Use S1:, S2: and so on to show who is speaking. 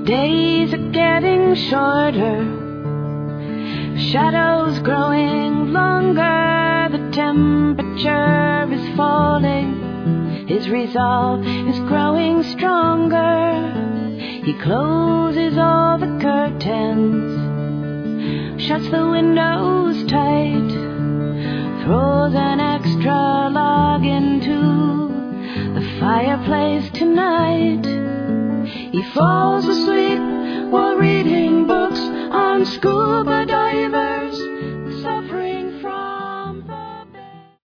S1: days are getting shorter, shadows growing longer, the temperature is falling, his resolve is growing stronger. He closes all the curtains, shuts the windows tight, throws an extra log into the fireplace tonight. He falls asleep while reading books on scuba divers.